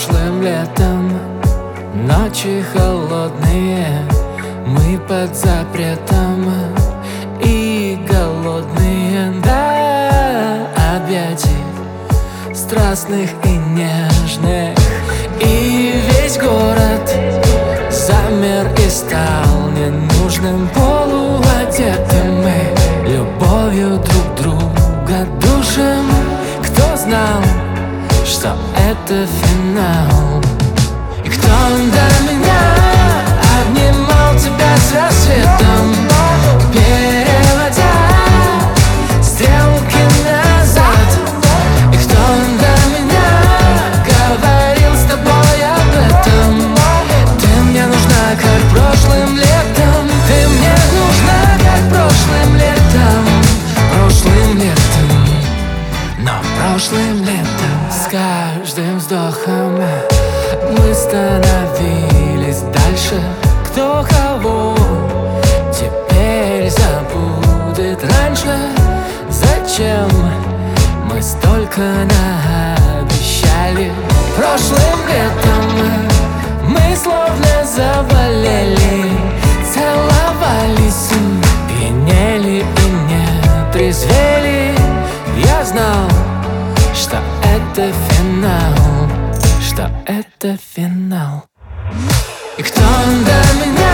прошлым летом ночи холодные, мы под запретом и голодные до объятий страстных и нежных. И весь город замер и стал ненужным, полуодетым мы любовью друг друга душим. Кто знал, что это финал? И кто до меня обнимал тебя с рассветом, переводя стрелки назад? И кто до меня говорил с тобой об этом? Ты мне нужна, как прошлым летом. Ты мне нужна, как прошлым летом. Прошлым летом, но прошлым летом. С каждым вздохом мы становились дальше. Кто кого теперь забудет раньше? Зачем мы столько наобещали? Прошлым летом мы словно заболели, целовались, пьянели и не трезвели. Я знал, что это финал, что это финал. И кто до меня